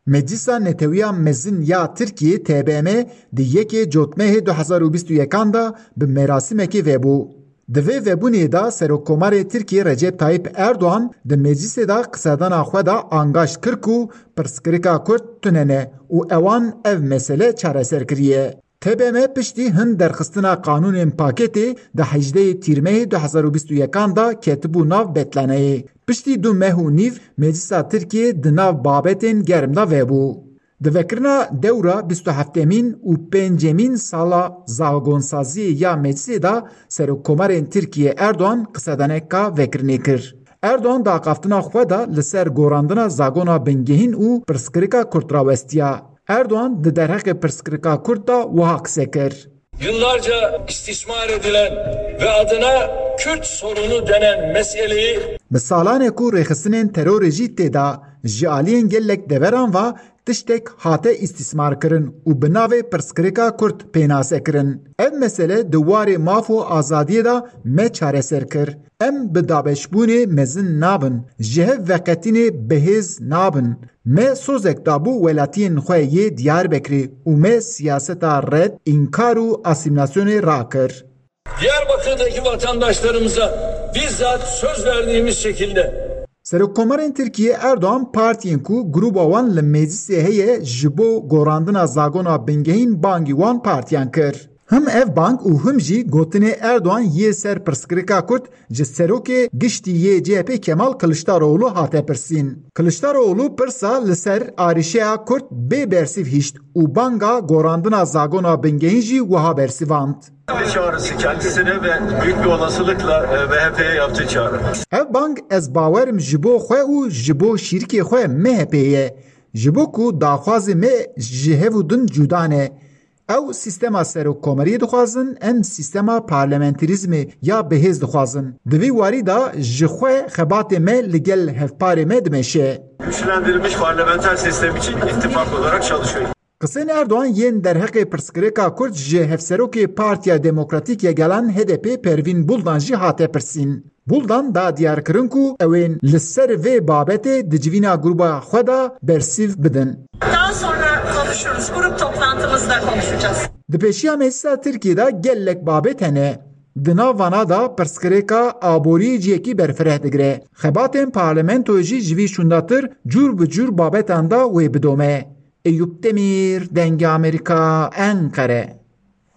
Meclisa Netewiya Mezin ya Tirkiye TBM di yekê Cotmehê 2021 da bi merasimekê vebû. Di vê vebûnê da Serokkomarê Tirkiye Recep Tayyip Erdoğan di meclisê da qesedana xwe da angaj kir ku pirsgirêka Kurd tunene û ewan ev mesele çareser kiriye. TBM piştî hin derxistina qanûnên paketê di 18 Tîrmeyê 2021 da ketibû nav betlaneyê. Piştî du meh û nîv Meclisa Tirkiye di nav babetên germ da vebû. Di vekirina dewra 27mîn û 5. sala zagonsaziyê ya meclisê da Serokkomarên Tirkiye Erdoğan qesedaneka vekirinê kir. Erdoğan daqaftina xwe da li ser gorandina zagona bingehîn û pirsgirêka Kurd rawestiya. Erdoğan di derheqê pirsgirêka Kurd da wiha qise kir. Yıllarca istismar edilen ve adına Kürt sorunu denen meseleyi Bi salanê ku rêxistinên terorê jî têda ji aliyên gelek deveran va tiştek hate istismar kirin û bi navê pirsgirêka Kurd pênase kirin. Ev mesele di warê maf û azadiyê da me çareser kir. Em bi dabeşbûnê mezin nabin, ji hev veqetînê bihêz nabin. Me sozek dabû welatiyên xwe yê Diyarbekirê û me siyaseta red, inkar û asimilasyonê rakir. Diyarbakır'daki vatandaşlarımıza bizzat söz verdiğimiz şekilde Serokkomarên Tirkiye Erdoğan partiyên ku gruba wan li meclisê heye ji bo gorandina zagona bingehîn bangî wan partiyan kir. Him ev bang û him jî gotinê Erdoğan yê ser pirsgirêka Kurd ji serokê giştî yê CHP Kemal Kılıçdaroğlu hate pirsîn. Kılıçdaroğlu pirsa li ser arîşeya Kurd bê bersiv hîşt û banga gorandina zagona bingehîn jî wiha bersivand. Çağrısı kendisine ve büyük bir olasılıkla MHP'ye yaptığı çağrı. Ev bang ez bawerim ji bo xwe û ji bo şîrikê xwe MHP'ye. Ji bo ku daxwazê me ji hev û din cuda ne. Ew sîstema serokkomariyê dixwazin, em sîstema parlamenterîzmê ya bihêz dixwazin. Di vî warî da ji xwe xebatê me li gel hevparê me dimeşe. Güçlendirilmiş parlamenter sistem için ittifak olarak çalışıyor. Qisên Erdoğan yên derheqê pirsgirêka Kurd ji hevserokê Partiya Demokratîk Yegelan HDP Pervîn Buldan jî hate pirsîn. Buldan da diyar kirin ku ewên li ser vê babetê di civîna gruba xwe da bersiv bidin. Daha sonra konuşuruz. Grup toplantımızda konuşacağız. Di pêşiya Meclisa Tirkiyeyê gelek babet hene. Di nav vana da pirsgirêka aboriyê ciyekî berfireh digire. Xebatên parlamentoyê jî ji vî şundatir cûr bi cûr babetan da wê bidome. Eyüp Demir, Denge Amerika, Ankara.